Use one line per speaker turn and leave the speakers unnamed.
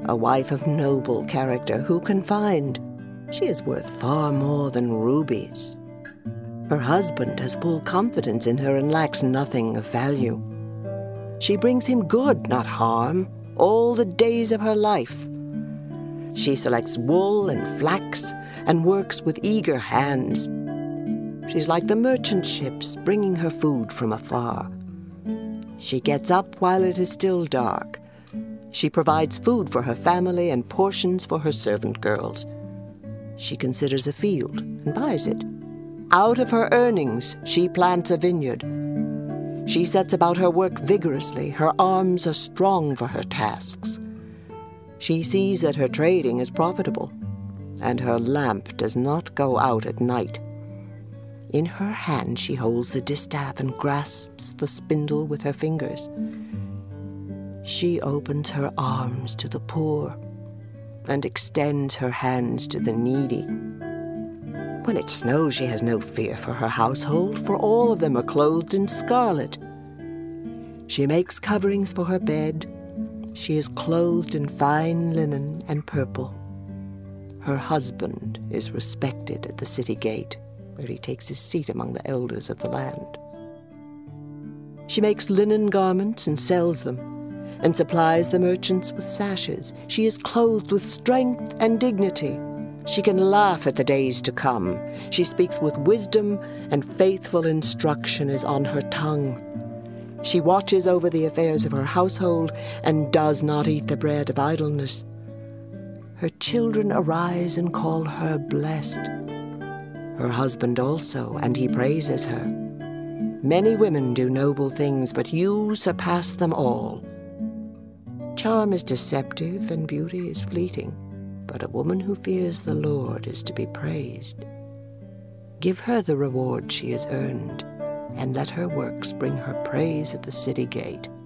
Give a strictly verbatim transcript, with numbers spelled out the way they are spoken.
a wife of noble character who can find she is worth far more than rubies. Her husband has full confidence in her and lacks nothing of value. She brings him good, not harm, all the days of her life. She selects wool and flax and works with eager hands. She's like the merchant ships bringing her food from afar. She gets up while it is still dark. She provides food for her family and portions for her servant girls. She considers a field and buys it. Out of her earnings, she plants a vineyard. She sets about her work vigorously. Her arms are strong for her tasks. She sees that her trading is profitable, and her lamp does not go out at night. In her hand she holds the distaff and grasps the spindle with her fingers. She opens her arms to the poor and extends her hands to the needy. When it snows, she has no fear for her household, for all of them are clothed in scarlet. She makes coverings for her bed. She is clothed in fine linen and purple. Her husband is respected at the city gate, where he takes his seat among the elders of the land. She makes linen garments and sells them, and supplies the merchants with sashes. She is clothed with strength and dignity. She can laugh at the days to come. She speaks with wisdom, and faithful instruction is on her tongue. She watches over the affairs of her household and does not eat the bread of idleness. Her children arise and call her blessed. Her husband also, and he praises her. Many women do noble things, but you surpass them all. Charm is deceptive and beauty is fleeting, but a woman who fears the Lord is to be praised. Give her the reward she has earned, and let her works bring her praise at the city gate.